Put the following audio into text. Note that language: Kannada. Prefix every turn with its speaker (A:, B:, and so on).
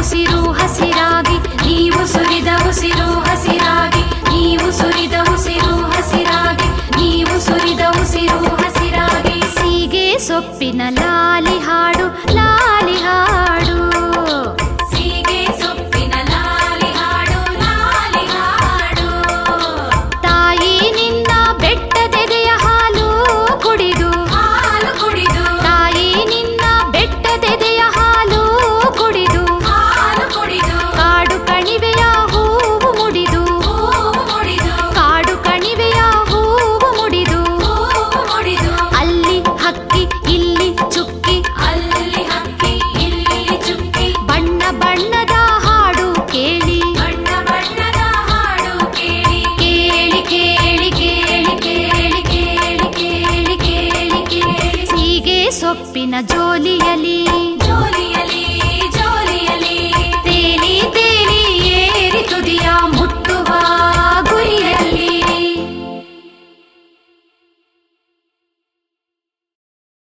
A: ಉಸಿರು ಹಸಿರಾಗಿ ನೀವು ಸುರಿದ ಉಸಿರು ಹಸಿರಾಗಿ ನೀವು ಸುರಿದ ಉಸಿರು ಹಸಿರಾಗಿ ನೀವು ಸುರಿದ ಉಸಿರು ಹಸಿರಾಗಿ ಸೀಗೆ ಸೊಪ್ಪಿನ ಲಾಲಿ ಹಾಡು ಲಾಲಿ ಹಾಡು ಸೀಗೆ ಸೊಪ್ಪಿನ ಲಾಲಿ ಹಾಡು ಲಾಲಿ ಹಾಡು ತಾಯಿ ನಿನ್ನ ಬೆಟ್ಟದೆದೆಯ ಹಾಲು ಕುಡಿದು ತಾಯಿ ನಿನ್ನ ಬೆಟ್ಟದೆದೆಯ ಹಾಲು ಕುಡಿದು ಕಾಡು ಕಣಿವೆಯ ಹೂವು ಮುಡಿದು ಕಾಡು ಕಣಿವೆಯ ಹೂವು ಮುಡಿದು ಅಲ್ಲಿ ಹಕ್ಕಿ ಇಲ್ಲಿ ಚುಕ್ಕಿ ಅಲ್ಲಿ ಹಕ್ಕಿ ಇಲ್ಲಿ ಚುಕ್ಕಿ ಬಣ್ಣ ಬಣ್ಣದ ಹಾಡು ಕೇಳಿ ಬಣ್ಣ ಬಣ್ಣದ ಹಾಡು ಕೇಳಿ ಕೇಳಿ ಕೇಳಿ ಕೇಳಿ ಕೇಳಿ ಕೇಳಿ ಕೇಳಿ ಕೇಳಿ ಕೇಳಿ ಸೀಗೆ ಸೊಪ್ಪಿನ ಜೋ